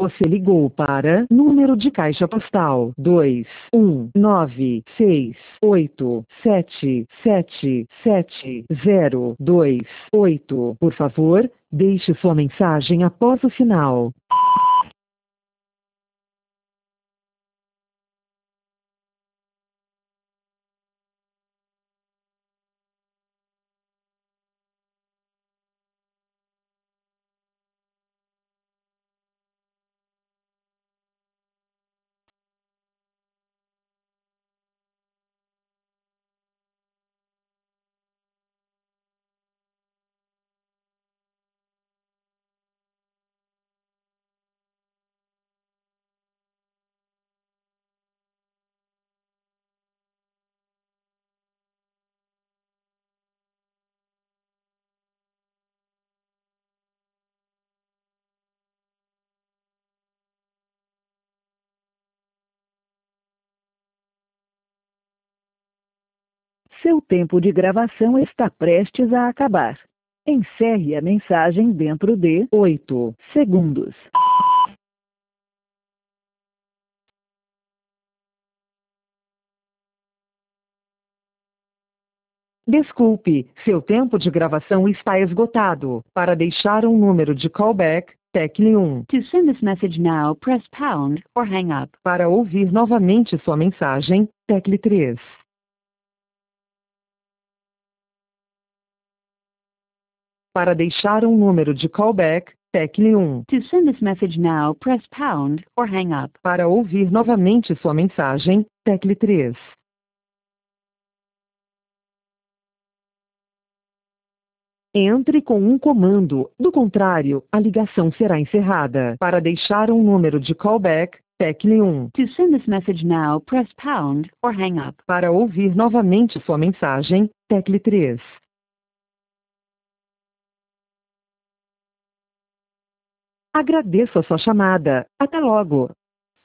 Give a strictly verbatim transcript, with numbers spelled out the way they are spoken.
Você ligou para número de caixa postal dois um nove seis oito sete sete sete zero dois oito. Por favor, deixe sua mensagem após o sinal. Seu tempo de gravação está prestes a acabar. Encerre a mensagem dentro de oito segundos. Desculpe, seu tempo de gravação está esgotado. Para deixar um número de callback, tecle um. To send this message now, press pound or hang up. Para ouvir novamente sua mensagem, tecle três. Para deixar um número de callback, tecle um. To send this message now, press pound or hang up. Para ouvir novamente sua mensagem, tecle três. Entre com um comando, do contrário, a ligação será encerrada. Para deixar um número de callback, tecle um. To send this message now, press pound or hang up. Para ouvir novamente sua mensagem, tecle três. Agradeço a sua chamada. Até logo.